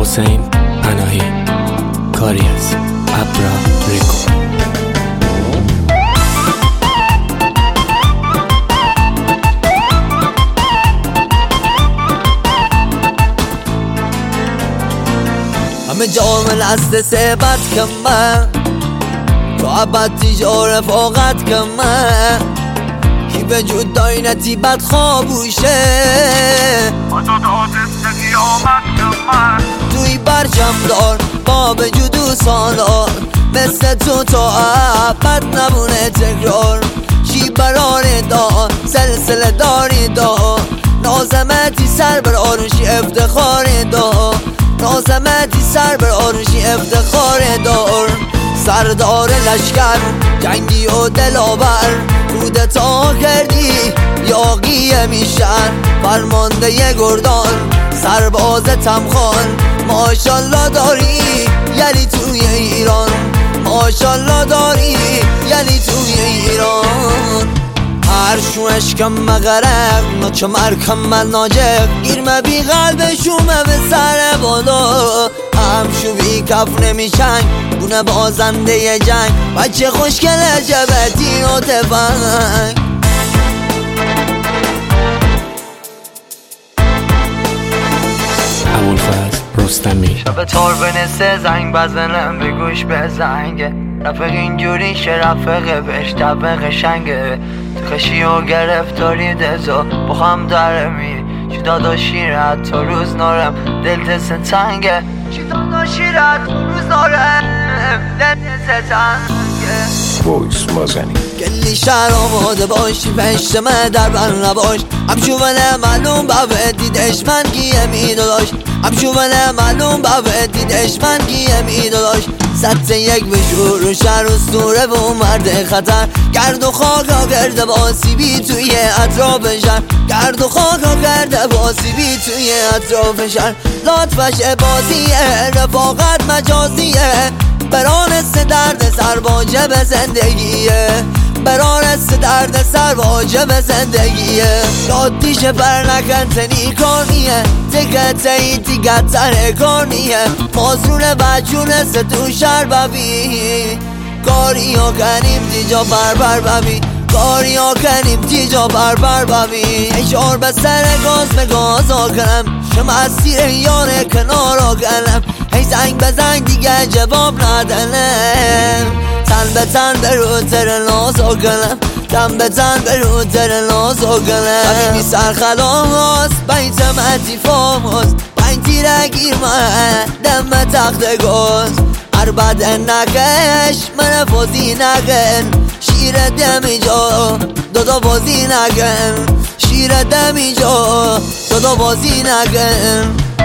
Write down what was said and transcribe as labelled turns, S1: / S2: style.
S1: حسین پناهی، کاری از ابرا ریکو.
S2: همه جامل است ثبت کمه تو عبد تیجا رفاقت کمه کی به جود داینتی بد خوابوشه
S3: آزاد آدست قیامت کمه
S2: توی برچم دار با به جدو سالار مثل تو تا عبد نمونه تکرار چی براره دار سلسله داری دار نازمتی سر بر آرشی افتخار دار نازمتی سر بر آرشی افتخار دار سردار لشکر جنگی و دلاور کودتا کردی یاقی میشن فرمانده گردان سرباز تمخان ماشالله داری یعنی توی ایران ماشالله داری یعنی توی ایران هر شو اشکم مغرق ناچه مرکم من ناجق گیرمه بی قلب شومه به سر بالا هم شو بی کف نمیشنگ بونه بازنده جنگ بچه خوشگل جبتی و تفنگ
S1: ابوالفضل رستمی.
S4: شب تار بنسه زنگ بزنم به گوش به زنگه رفق اینجوری شه رفقه بهش طبق شنگه تو خشی و گرفتاری دزا با هم درمی چی داداشی رد تا روز نارم دل دست تنگه چی داداشی رد تا روز نارم دل دست تنگه
S5: وایس مازنی
S2: کلی شهر آماده باشی پشتمه در بر نباش همشونه معلوم باوه دیدش من گیه میداداش همشونه معلوم باوه دیدش من گیه میداداش سطح یک به شور و شهر اسطوره و مرد خطر گرد و خاک ها کرده باسیبی توی اطراف شهر گرد و خاک ها کرده باسیبی توی اطراف شهر لطفش بازیه رفاقت مجازیه برانست درد سر واجب زندگیه برانست درد سر واجب زندگیه یادیش بر نکن تنی کانیه تکت ایتی گتر کانیه مازرون بچونه ستو شر ببی کاری ها کنیم تیجا بر ببی کاری ها کنیم تیجا بر ببی اشار به سر گاز به گاز ها کنم شما از سیر یاره کنار ها کنم هی زنگ بزنگ دیگه جواب ندنم تن به تن برو تر نازا کنم تن به تن برو تر نازا کنم ببینی سرخلام هاست بیت مدیفام هاست بین تیره گیر من دم تخت گاز هر بد نکش من فازی نکن شیر دمی جا دادا بازی نکن شیر دمی جا دادا بازی نکن